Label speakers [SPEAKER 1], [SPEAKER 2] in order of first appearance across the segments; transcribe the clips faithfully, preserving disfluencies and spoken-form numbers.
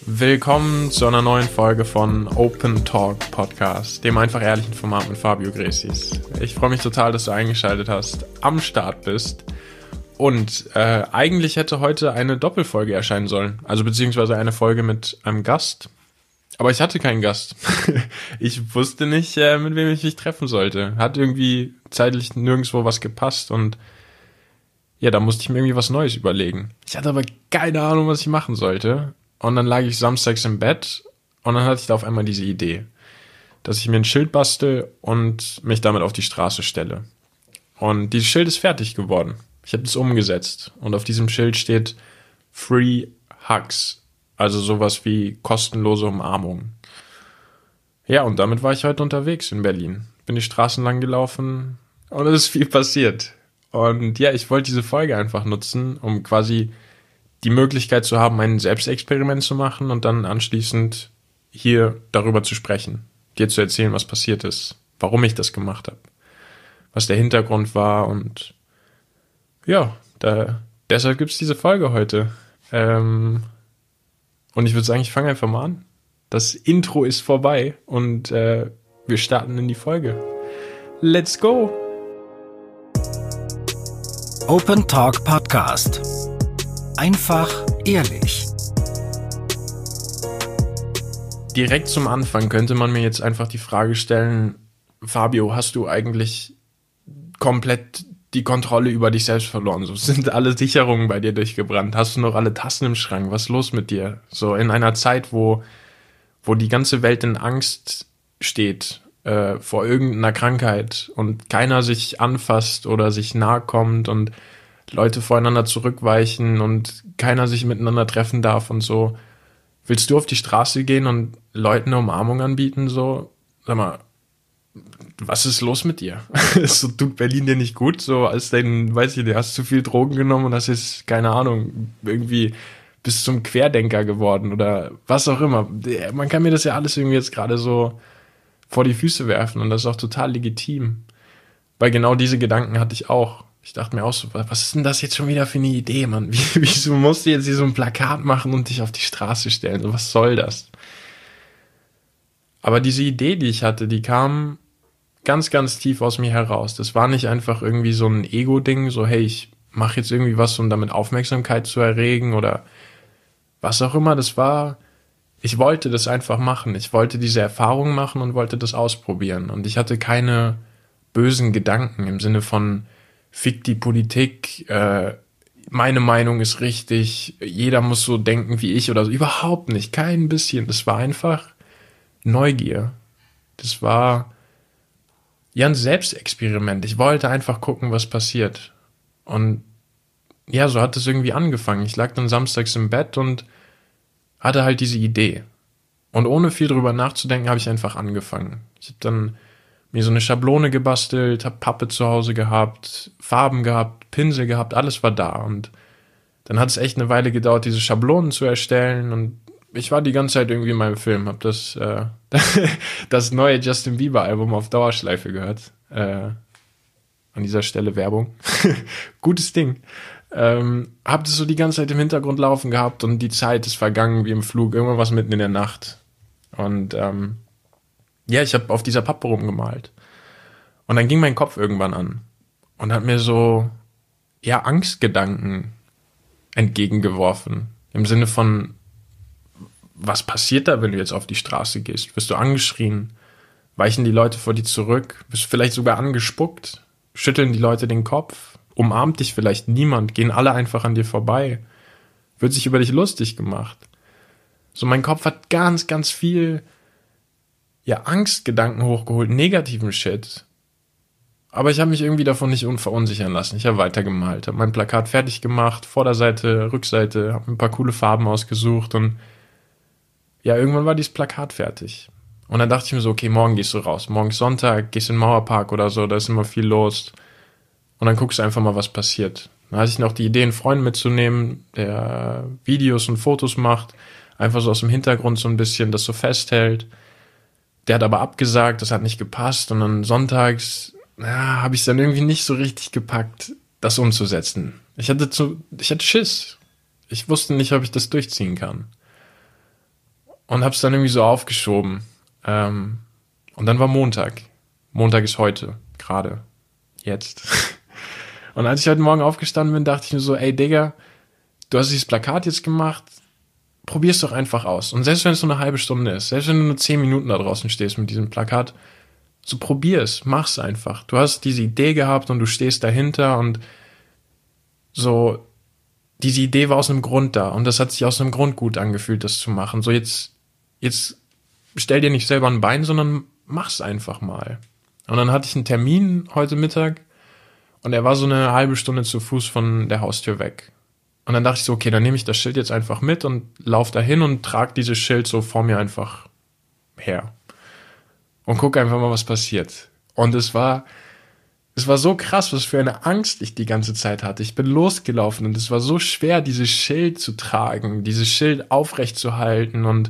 [SPEAKER 1] Willkommen zu einer neuen Folge von Open Talk Podcast, dem einfach ehrlichen Format mit Fabio Gresis. Ich freue mich total, dass du eingeschaltet hast, am Start bist und äh, eigentlich hätte heute eine Doppelfolge erscheinen sollen, also beziehungsweise eine Folge mit einem Gast, aber ich hatte keinen Gast. Ich wusste nicht, äh, mit wem ich mich treffen sollte. Hat irgendwie zeitlich nirgendwo was gepasst und ja, da musste ich mir irgendwie was Neues überlegen. Ich hatte aber keine Ahnung, was ich machen sollte. Und dann lag ich samstags im Bett und dann hatte ich da auf einmal diese Idee, dass ich mir ein Schild bastel und mich damit auf die Straße stelle. Und dieses Schild ist fertig geworden. Ich habe es umgesetzt und auf diesem Schild steht Free Hugs, also sowas wie kostenlose Umarmung. Ja, und damit war ich heute unterwegs in Berlin. Bin die Straßen lang gelaufen und es ist viel passiert. Und ja, ich wollte diese Folge einfach nutzen, um quasi die Möglichkeit zu haben, ein Selbstexperiment zu machen und dann anschließend hier darüber zu sprechen, dir zu erzählen, was passiert ist, warum ich das gemacht habe, was der Hintergrund war und ja, da, deshalb gibt es diese Folge heute. Ähm, und ich würde sagen, ich fange einfach mal an. Das Intro ist vorbei und äh, wir starten in die Folge. Let's go!
[SPEAKER 2] Open Talk Podcast. Einfach ehrlich.
[SPEAKER 1] Direkt zum Anfang könnte man mir jetzt einfach die Frage stellen, Fabio, hast du eigentlich komplett die Kontrolle über dich selbst verloren? So, sind alle Sicherungen bei dir durchgebrannt? Hast du noch alle Tassen im Schrank? Was ist los mit dir? So in einer Zeit, wo, wo die ganze Welt in Angst steht äh, vor irgendeiner Krankheit und keiner sich anfasst oder sich nahe kommt und Leute voreinander zurückweichen und keiner sich miteinander treffen darf und so. Willst du auf die Straße gehen und Leuten eine Umarmung anbieten? So, sag mal, was ist los mit dir? So, tut Berlin dir nicht gut? So, als dein, weiß ich nicht, hast zu viel Drogen genommen und hast jetzt, keine Ahnung, irgendwie bist zum Querdenker geworden oder was auch immer. Man kann mir das ja alles irgendwie jetzt gerade so vor die Füße werfen und das ist auch total legitim. Weil genau diese Gedanken hatte ich auch. Ich dachte mir auch so, was ist denn das jetzt schon wieder für eine Idee, Mann? Wie, wieso musst du jetzt hier so ein Plakat machen und dich auf die Straße stellen? So, was soll das? Aber diese Idee, die ich hatte, die kam ganz, ganz tief aus mir heraus. Das war nicht einfach irgendwie so ein Ego-Ding, so hey, ich mache jetzt irgendwie was, um damit Aufmerksamkeit zu erregen oder was auch immer. Das war, ich wollte das einfach machen. Ich wollte diese Erfahrung machen und wollte das ausprobieren. Und ich hatte keine bösen Gedanken im Sinne von fick die Politik, äh, meine Meinung ist richtig, jeder muss so denken wie ich oder so. Überhaupt nicht, kein bisschen. Das war einfach Neugier. Das war ja ein Selbstexperiment. Ich wollte einfach gucken, was passiert. Und ja, so hat es irgendwie angefangen. Ich lag dann samstags im Bett und hatte halt diese Idee. Und ohne viel drüber nachzudenken, habe ich einfach angefangen. Ich habe dann mir so eine Schablone gebastelt, hab Pappe zu Hause gehabt, Farben gehabt, Pinsel gehabt, alles war da. Und dann hat es echt eine Weile gedauert, diese Schablonen zu erstellen. Und ich war die ganze Zeit irgendwie in meinem Film, hab das, äh, das neue Justin Bieber Album auf Dauerschleife gehört. Äh, an dieser Stelle Werbung. Gutes Ding. Ähm, hab das so die ganze Zeit im Hintergrund laufen gehabt und die Zeit ist vergangen wie im Flug. Irgendwann was mitten in der Nacht. Und ähm, ja, ich habe auf dieser Pappe rumgemalt. Und dann ging mein Kopf irgendwann an und hat mir so, ja, Angstgedanken entgegengeworfen. Im Sinne von, was passiert da, wenn du jetzt auf die Straße gehst? Wirst du angeschrien? Weichen die Leute vor dir zurück? Wirst du vielleicht sogar angespuckt? Schütteln die Leute den Kopf? Umarmt dich vielleicht niemand? Gehen alle einfach an dir vorbei? Wird sich über dich lustig gemacht? So, mein Kopf hat ganz, ganz viel ja, Angstgedanken hochgeholt, negativen Shit. Aber ich habe mich irgendwie davon nicht verunsichern lassen. Ich habe weitergemalt, habe mein Plakat fertig gemacht, Vorderseite, Rückseite, habe ein paar coole Farben ausgesucht und ja, irgendwann war dieses Plakat fertig. Und dann dachte ich mir so, okay, morgen gehst du raus. Morgen ist Sonntag, gehst in den Mauerpark oder so, da ist immer viel los. Und dann guckst du einfach mal, was passiert. Dann hatte ich noch die Idee, einen Freund mitzunehmen, der Videos und Fotos macht, einfach so aus dem Hintergrund so ein bisschen das so festhält. Der hat aber abgesagt, das hat nicht gepasst und dann sonntags ja, habe ich es dann irgendwie nicht so richtig gepackt, das umzusetzen. Ich hatte zu, ich hatte Schiss. Ich wusste nicht, ob ich das durchziehen kann. und habe es dann irgendwie so aufgeschoben. Ähm, und dann war Montag. Montag ist heute, gerade, jetzt. Und als ich heute Morgen aufgestanden bin, dachte ich mir so, ey Digga, du hast dieses Plakat jetzt gemacht, probier's doch einfach aus. Und selbst wenn es nur eine halbe Stunde ist, selbst wenn du nur zehn Minuten da draußen stehst mit diesem Plakat, so probier es, mach's einfach. Du hast diese Idee gehabt und du stehst dahinter und so, diese Idee war aus einem Grund da und das hat sich aus einem Grund gut angefühlt, das zu machen. So jetzt, jetzt stell dir nicht selber ein Bein, sondern mach's einfach mal. Und dann hatte ich einen Termin heute Mittag und er war so eine halbe Stunde zu Fuß von der Haustür weg. Und dann dachte ich so, okay, dann nehme ich das Schild jetzt einfach mit und lauf dahin und trage dieses Schild so vor mir einfach her. Und gucke einfach mal, was passiert. Und es war, es war so krass, was für eine Angst ich die ganze Zeit hatte. Ich bin losgelaufen und es war so schwer, dieses Schild zu tragen, dieses Schild aufrecht zu halten und,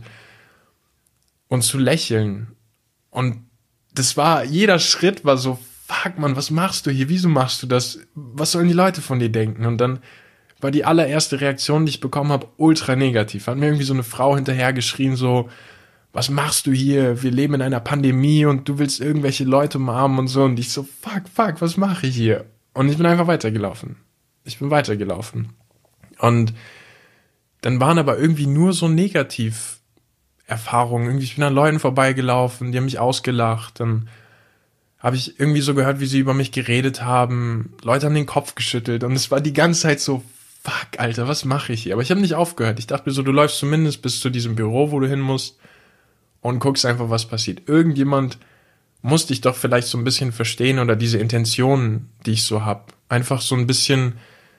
[SPEAKER 1] und zu lächeln. Und das war, jeder Schritt war so, fuck man, was machst du hier? Wieso machst du das? Was sollen die Leute von dir denken? Und dann war die allererste Reaktion, die ich bekommen habe, ultra negativ. Hat mir irgendwie so eine Frau hinterhergeschrien, so, was machst du hier? Wir leben in einer Pandemie und du willst irgendwelche Leute umarmen und so. Und ich so, fuck, fuck, was mache ich hier? Und ich bin einfach weitergelaufen. Ich bin weitergelaufen. Und dann waren aber irgendwie nur so Negativ-Erfahrungen. Irgendwie, ich bin an Leuten vorbeigelaufen, die haben mich ausgelacht. Dann habe ich irgendwie so gehört, wie sie über mich geredet haben. Leute haben den Kopf geschüttelt. Und es war die ganze Zeit so, fuck, Alter, was mache ich hier? Aber ich habe nicht aufgehört. Ich dachte mir so, du läufst zumindest bis zu diesem Büro, wo du hin musst und guckst einfach, was passiert. Irgendjemand muss dich doch vielleicht so ein bisschen verstehen oder diese Intentionen, die ich so hab, einfach so ein bisschen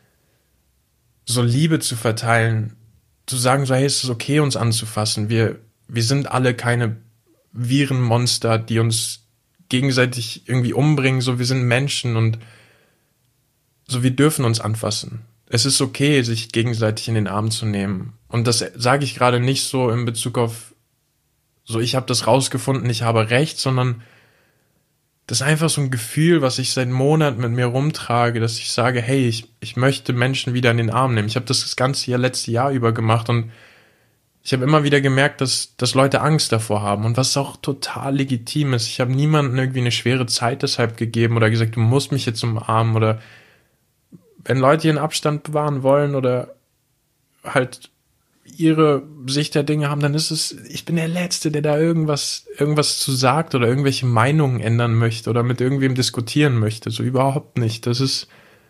[SPEAKER 1] so Liebe zu verteilen, zu sagen so, hey, es ist okay, uns anzufassen. Wir, wir sind alle keine Virenmonster, die uns gegenseitig irgendwie umbringen. So, wir sind Menschen und so, wir dürfen uns anfassen. Es ist okay, sich gegenseitig in den Arm zu nehmen. Und das sage ich gerade nicht so in Bezug auf, so ich habe das rausgefunden, ich habe recht, sondern das ist einfach so ein Gefühl, was ich seit Monaten mit mir rumtrage, dass ich sage, hey, ich, ich möchte Menschen wieder in den Arm nehmen. Ich habe das das ganze Jahr, letzte Jahr über gemacht und ich habe immer wieder gemerkt, dass, dass Leute Angst davor haben und was auch total legitim ist. Ich habe niemandem irgendwie eine schwere Zeit deshalb gegeben oder gesagt, du musst mich jetzt umarmen oder wenn Leute ihren Abstand bewahren wollen oder halt ihre Sicht der Dinge haben, dann ist es, ich bin der Letzte, der da irgendwas, irgendwas zu sagt oder irgendwelche Meinungen ändern möchte oder mit irgendwem diskutieren möchte. So überhaupt nicht. Das ist,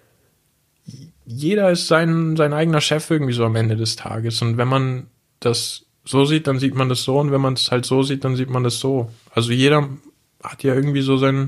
[SPEAKER 1] jeder ist sein, sein eigener Chef irgendwie so am Ende des Tages. Und wenn man das so sieht, dann sieht man das so. Und wenn man es halt so sieht, dann sieht man das so. Also jeder hat ja irgendwie so sein,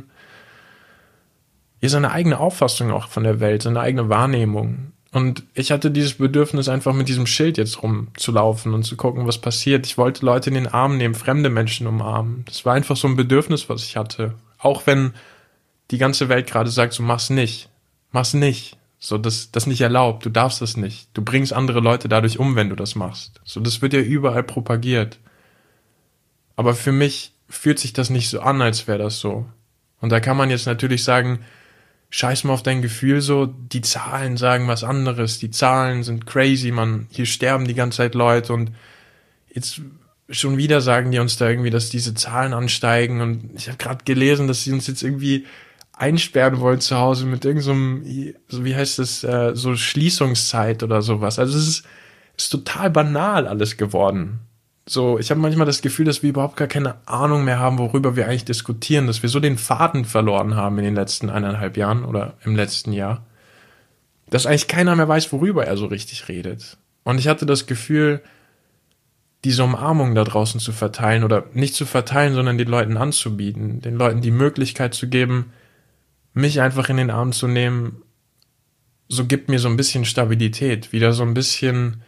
[SPEAKER 1] ja, seine eigene Auffassung auch von der Welt, seine eigene Wahrnehmung. Und ich hatte dieses Bedürfnis, einfach mit diesem Schild jetzt rumzulaufen und zu gucken, was passiert. Ich wollte Leute in den Arm nehmen, fremde Menschen umarmen. Das war einfach so ein Bedürfnis, was ich hatte. Auch wenn die ganze Welt gerade sagt, so mach's nicht, mach's nicht. So, das, das nicht erlaubt, du darfst das nicht. Du bringst andere Leute dadurch um, wenn du das machst. So, das wird ja überall propagiert. Aber für mich fühlt sich das nicht so an, als wäre das so. Und da kann man jetzt natürlich sagen, scheiß mal auf dein Gefühl so, die Zahlen sagen was anderes, die Zahlen sind crazy, man, hier sterben die ganze Zeit Leute und jetzt schon wieder sagen die uns da irgendwie, dass diese Zahlen ansteigen und ich habe gerade gelesen, dass sie uns jetzt irgendwie einsperren wollen zu Hause mit irgendeinem, so wie heißt das, äh, so Schließungszeit oder sowas. Also es ist, ist total banal alles geworden. So, ich habe manchmal das Gefühl, dass wir überhaupt gar keine Ahnung mehr haben, worüber wir eigentlich diskutieren, dass wir so den Faden verloren haben in den letzten eineinhalb Jahren oder im letzten Jahr, dass eigentlich keiner mehr weiß, worüber er so richtig redet. Und ich hatte das Gefühl, diese Umarmung da draußen zu verteilen oder nicht zu verteilen, sondern den Leuten anzubieten, den Leuten die Möglichkeit zu geben, mich einfach in den Arm zu nehmen, so gibt mir so ein bisschen Stabilität, wieder so ein bisschen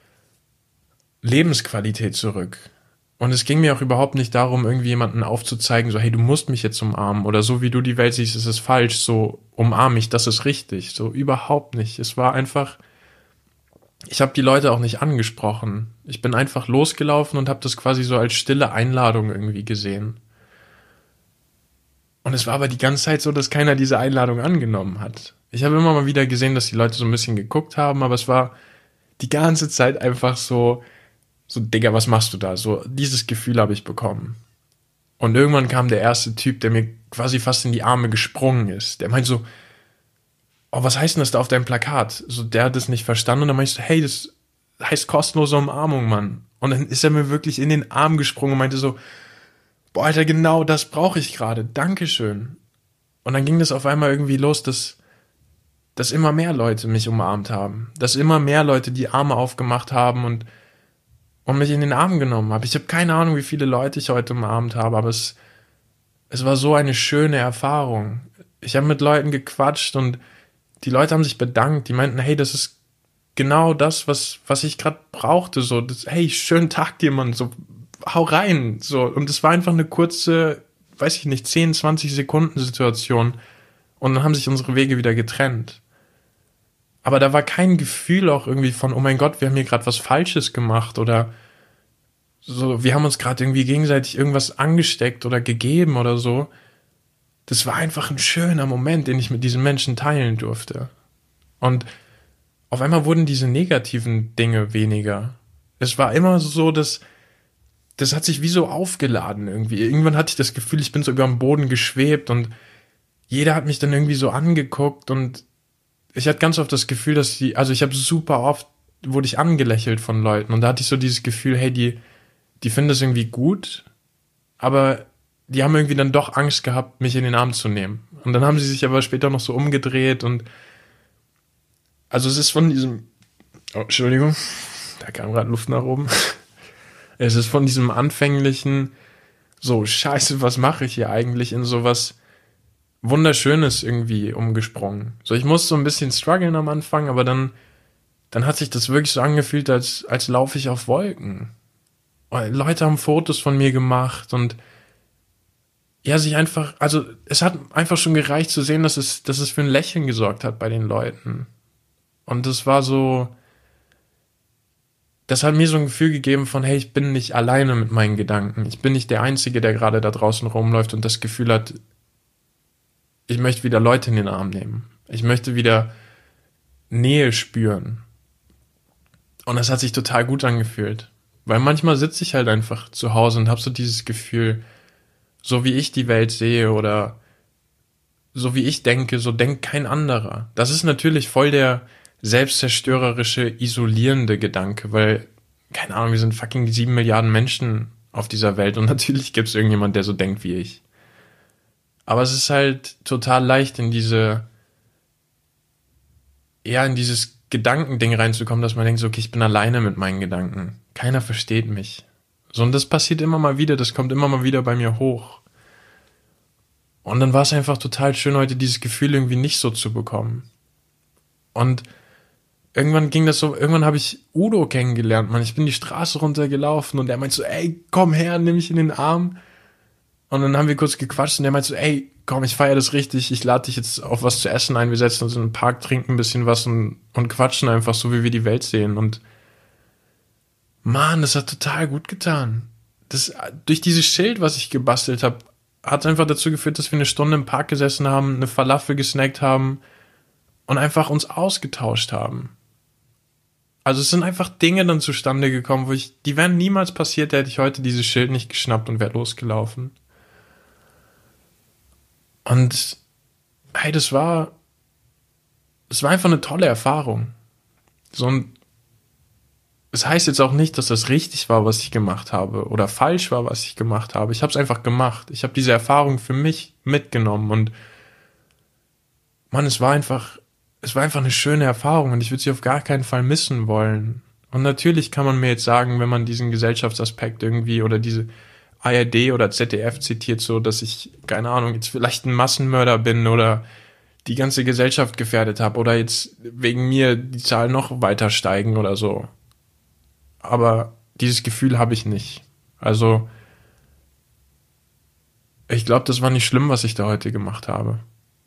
[SPEAKER 1] Lebensqualität zurück. Und es ging mir auch überhaupt nicht darum, irgendwie jemanden aufzuzeigen, so, hey, du musst mich jetzt umarmen oder so, wie du die Welt siehst, ist es falsch, so, umarm mich, das ist richtig. So, überhaupt nicht. Es war einfach, ich habe die Leute auch nicht angesprochen. Ich bin einfach losgelaufen und habe das quasi so als stille Einladung irgendwie gesehen. Und es war aber die ganze Zeit so, dass keiner diese Einladung angenommen hat. Ich habe immer mal wieder gesehen, dass die Leute so ein bisschen geguckt haben, aber es war die ganze Zeit einfach so, so, Digga, was machst du da? So, dieses Gefühl habe ich bekommen. Und irgendwann kam der erste Typ, der mir quasi fast in die Arme gesprungen ist. Der meint so, oh, was heißt denn das da auf deinem Plakat? So, der hat es nicht verstanden und dann meinte ich so, hey, das heißt kostenlose Umarmung, Mann. Und dann ist er mir wirklich in den Arm gesprungen und meinte so, boah, Alter, genau das brauche ich gerade. Dankeschön. Und dann ging das auf einmal irgendwie los, dass, dass immer mehr Leute mich umarmt haben. Dass immer mehr Leute die Arme aufgemacht haben und und mich in den Arm genommen habe. Ich habe keine Ahnung, wie viele Leute ich heute umarmt habe, aber es, es war so eine schöne Erfahrung. Ich habe mit Leuten gequatscht und die Leute haben sich bedankt. Die meinten, hey, das ist genau das, was, was ich gerade brauchte. So, das, hey, schönen Tag dir, Mann. So, hau rein. So, und es war einfach eine kurze, weiß ich nicht, zehn, zwanzig Sekunden Situation. Und dann haben sich unsere Wege wieder getrennt. Aber da war kein Gefühl auch irgendwie von, oh mein Gott, wir haben hier gerade was Falsches gemacht oder so, wir haben uns gerade irgendwie gegenseitig irgendwas angesteckt oder gegeben oder so. Das war einfach ein schöner Moment, den ich mit diesen Menschen teilen durfte. Und auf einmal wurden diese negativen Dinge weniger. Es war immer so, dass das hat sich wie so aufgeladen irgendwie. Irgendwann hatte ich das Gefühl, ich bin so über dem Boden geschwebt und jeder hat mich dann irgendwie so angeguckt und ich hatte ganz oft das Gefühl, dass die, also ich habe super oft, wurde ich angelächelt von Leuten und da hatte ich so dieses Gefühl, hey, die, die finden das irgendwie gut, aber die haben irgendwie dann doch Angst gehabt, mich in den Arm zu nehmen. Und dann haben sie sich aber später noch so umgedreht und also es ist von diesem, oh, Entschuldigung, da kam gerade Luft nach oben. Es ist von diesem anfänglichen, so, scheiße, was mache ich hier eigentlich, in sowas Wunderschönes irgendwie umgesprungen. So, ich musste so ein bisschen strugglen am Anfang, aber dann, dann hat sich das wirklich so angefühlt, als, als laufe ich auf Wolken. Und Leute haben Fotos von mir gemacht und ja, sich einfach, also es hat einfach schon gereicht zu sehen, dass es, dass es für ein Lächeln gesorgt hat bei den Leuten. Und das war so, das hat mir so ein Gefühl gegeben von, hey, ich bin nicht alleine mit meinen Gedanken. Ich bin nicht der Einzige, der gerade da draußen rumläuft und das Gefühl hat, ich möchte wieder Leute in den Arm nehmen. Ich möchte wieder Nähe spüren. Und das hat sich total gut angefühlt. Weil manchmal sitze ich halt einfach zu Hause und habe so dieses Gefühl, so wie ich die Welt sehe oder so wie ich denke, so denkt kein anderer. Das ist natürlich voll der selbstzerstörerische, isolierende Gedanke, weil, keine Ahnung, wir sind fucking sieben Milliarden Menschen auf dieser Welt und natürlich gibt es irgendjemand, der so denkt wie ich. Aber es ist halt total leicht, in diese, ja, in dieses Gedankending reinzukommen, dass man denkt, so, okay, ich bin alleine mit meinen Gedanken. Keiner versteht mich. So, und das passiert immer mal wieder, das kommt immer mal wieder bei mir hoch. Und dann war es einfach total schön, heute dieses Gefühl irgendwie nicht so zu bekommen. Und irgendwann ging das so, irgendwann habe ich Udo kennengelernt, man. Ich bin die Straße runtergelaufen und er meint so, ey, komm her, nimm mich in den Arm. Und dann haben wir kurz gequatscht und der meinte so, ey, komm, ich feiere das richtig, ich lade dich jetzt auf was zu essen ein, wir setzen uns in den Park, trinken ein bisschen was und, und quatschen einfach so, wie wir die Welt sehen. Und Mann, das hat total gut getan. Das, durch dieses Schild, was ich gebastelt habe, hat es einfach dazu geführt, dass wir eine Stunde im Park gesessen haben, eine Falafel gesnackt haben und einfach uns ausgetauscht haben. Also es sind einfach Dinge dann zustande gekommen, wo ich, die wären niemals passiert, da hätte ich heute dieses Schild nicht geschnappt und wäre losgelaufen. Und hey, das war, das war einfach eine tolle Erfahrung. So ein, es heißt jetzt auch nicht, dass das richtig war, was ich gemacht habe oder falsch war, was ich gemacht habe. Ich habe es einfach gemacht. Ich habe diese Erfahrung für mich mitgenommen und Mann, es war einfach, es war einfach eine schöne Erfahrung und ich würde sie auf gar keinen Fall missen wollen. Und natürlich kann man mir jetzt sagen, wenn man diesen Gesellschaftsaspekt irgendwie oder diese A R D oder Z D F zitiert, so, dass ich, keine Ahnung, jetzt vielleicht ein Massenmörder bin oder die ganze Gesellschaft gefährdet habe oder jetzt wegen mir die Zahlen noch weiter steigen oder so. Aber dieses Gefühl habe ich nicht. Also, ich glaube, das war nicht schlimm, was ich da heute gemacht habe.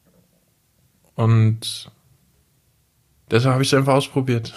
[SPEAKER 1] Und deshalb habe ich es einfach ausprobiert.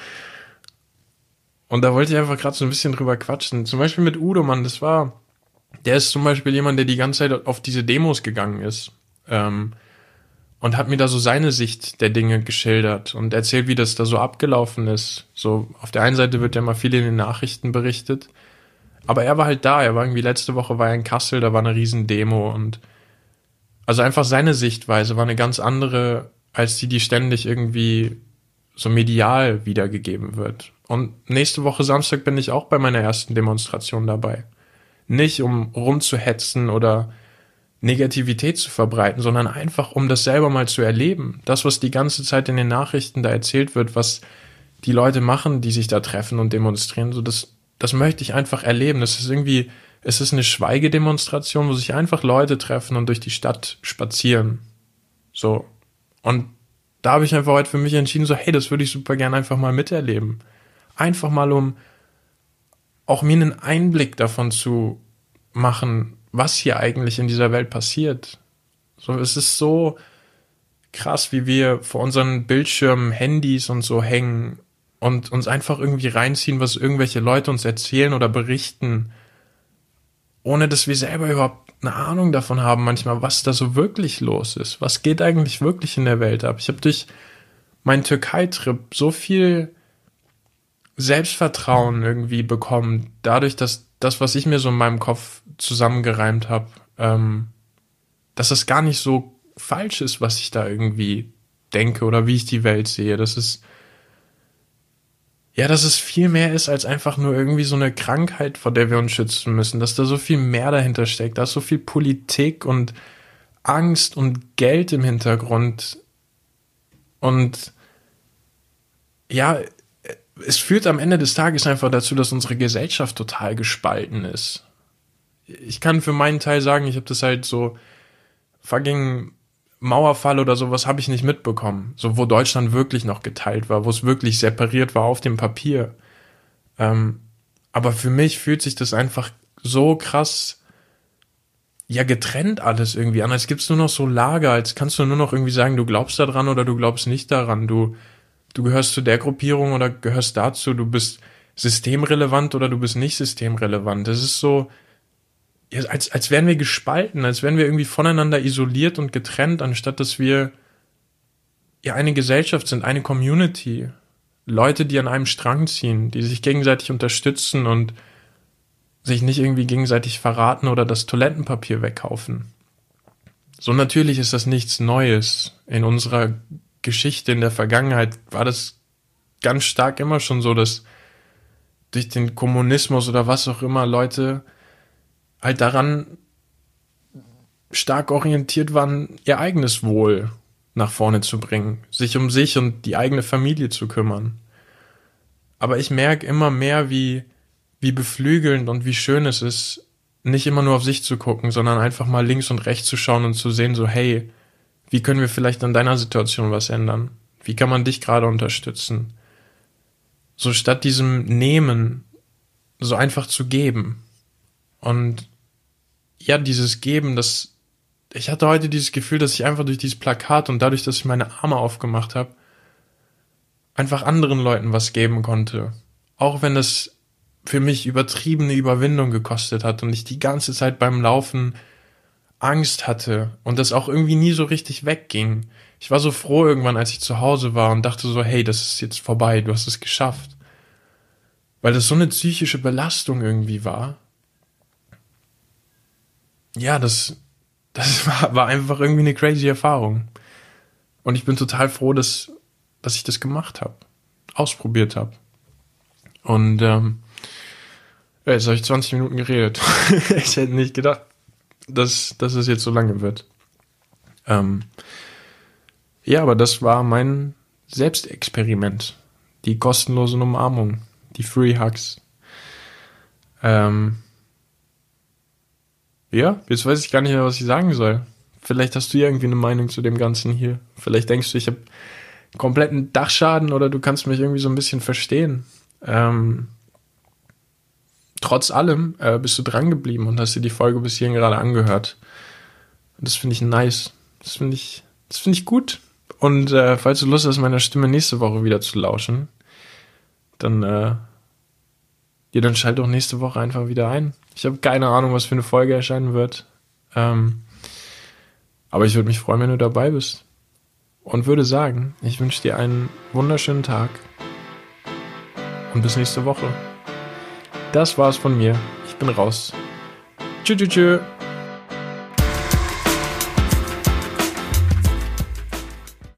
[SPEAKER 1] Und da wollte ich einfach gerade so ein bisschen drüber quatschen. Zum Beispiel mit Udo, Mann, das war, der ist zum Beispiel jemand, der die ganze Zeit auf diese Demos gegangen ist. Ähm, und hat mir da so seine Sicht der Dinge geschildert und erzählt, wie das da so abgelaufen ist. So, auf der einen Seite wird ja mal viel in den Nachrichten berichtet, aber er war halt da, er war irgendwie letzte Woche war er in Kassel, da war eine riesen Demo und also einfach seine Sichtweise war eine ganz andere, als die, die ständig irgendwie so medial wiedergegeben wird. Und nächste Woche Samstag bin ich auch bei meiner ersten Demonstration dabei. Nicht um rumzuhetzen oder Negativität zu verbreiten, sondern einfach, um das selber mal zu erleben. Das, was die ganze Zeit in den Nachrichten da erzählt wird, was die Leute machen, die sich da treffen und demonstrieren, so das, das möchte ich einfach erleben. Das ist irgendwie, es ist eine Schweigedemonstration, wo sich einfach Leute treffen und durch die Stadt spazieren. So. Und da habe ich einfach heute für mich entschieden, so, hey, das würde ich super gerne einfach mal miterleben. Einfach mal, um auch mir einen Einblick davon zu machen, was hier eigentlich in dieser Welt passiert. So, es ist so krass, wie wir vor unseren Bildschirmen, Handys und so hängen und uns einfach irgendwie reinziehen, was irgendwelche Leute uns erzählen oder berichten, ohne dass wir selber überhaupt eine Ahnung davon haben manchmal, was da so wirklich los ist. Was geht eigentlich wirklich in der Welt ab? Ich habe durch meinen Türkei-Trip so viel Selbstvertrauen irgendwie bekommen, dadurch, dass das, was ich mir so in meinem Kopf zusammengereimt habe, ähm, dass es gar nicht so falsch ist, was ich da irgendwie denke oder wie ich die Welt sehe. Das ist ja, dass es viel mehr ist als einfach nur irgendwie so eine Krankheit, vor der wir uns schützen müssen, dass da so viel mehr dahinter steckt, da ist so viel Politik und Angst und Geld im Hintergrund und ja, es führt am Ende des Tages einfach dazu, dass unsere Gesellschaft total gespalten ist. Ich kann für meinen Teil sagen, ich habe das halt so fucking Mauerfall oder sowas habe ich nicht mitbekommen. So, wo Deutschland wirklich noch geteilt war, wo es wirklich separiert war auf dem Papier. Ähm, aber für mich fühlt sich das einfach so krass, ja, getrennt alles irgendwie an. Als gibt's nur noch so Lager, als kannst du nur noch irgendwie sagen, du glaubst daran oder du glaubst nicht daran. Du, du gehörst zu der Gruppierung oder gehörst dazu. Du bist systemrelevant oder du bist nicht systemrelevant. Das ist so, ja, als, als wären wir gespalten, als wären wir irgendwie voneinander isoliert und getrennt, anstatt dass wir ja eine Gesellschaft sind, eine Community. Leute, die an einem Strang ziehen, die sich gegenseitig unterstützen und sich nicht irgendwie gegenseitig verraten oder das Toilettenpapier wegkaufen. So, natürlich ist das nichts Neues. In unserer Geschichte, in der Vergangenheit war das ganz stark immer schon so, dass durch den Kommunismus oder was auch immer Leute halt daran stark orientiert waren, ihr eigenes Wohl nach vorne zu bringen, sich um sich und die eigene Familie zu kümmern. Aber ich merke immer mehr, wie, wie beflügelnd und wie schön es ist, nicht immer nur auf sich zu gucken, sondern einfach mal links und rechts zu schauen und zu sehen, so, hey, wie können wir vielleicht an deiner Situation was ändern? Wie kann man dich gerade unterstützen? So statt diesem Nehmen, so einfach zu geben. Und ja, dieses Geben, das, ich hatte heute dieses Gefühl, dass ich einfach durch dieses Plakat und dadurch, dass ich meine Arme aufgemacht habe, einfach anderen Leuten was geben konnte. Auch wenn das für mich übertriebene Überwindung gekostet hat und ich die ganze Zeit beim Laufen Angst hatte und das auch irgendwie nie so richtig wegging. Ich war so froh irgendwann, als ich zu Hause war und dachte so, hey, das ist jetzt vorbei, du hast es geschafft. Weil das so eine psychische Belastung irgendwie war. Ja, das, das war, war einfach irgendwie eine crazy Erfahrung. Und ich bin total froh, dass, dass ich das gemacht habe, ausprobiert habe. Und ähm, ja, jetzt habe ich zwanzig Minuten geredet. Ich hätte nicht gedacht, dass, dass es jetzt so lange wird. Ähm, ja, aber das war mein Selbstexperiment. Die kostenlosen Umarmungen, die Free Hugs. Ähm, ja, jetzt weiß ich gar nicht mehr, was ich sagen soll. Vielleicht hast du ja irgendwie eine Meinung zu dem Ganzen hier. Vielleicht denkst du, ich habe kompletten Dachschaden oder du kannst mich irgendwie so ein bisschen verstehen. Ähm, trotz allem äh, bist du dran geblieben und hast dir die Folge bis hierhin gerade angehört. Und das finde ich nice. Das finde ich, das finde ich gut. Und äh, falls du Lust hast, meiner Stimme nächste Woche wieder zu lauschen, dann, äh, ja, dann schalt doch nächste Woche einfach wieder ein. Ich habe keine Ahnung, was für eine Folge erscheinen wird. Ähm, aber ich würde mich freuen, wenn du dabei bist. und würde sagen, ich wünsche dir einen wunderschönen Tag und bis nächste Woche. Das war's von mir. Ich bin raus. Tschüss, tschüss, tschüss.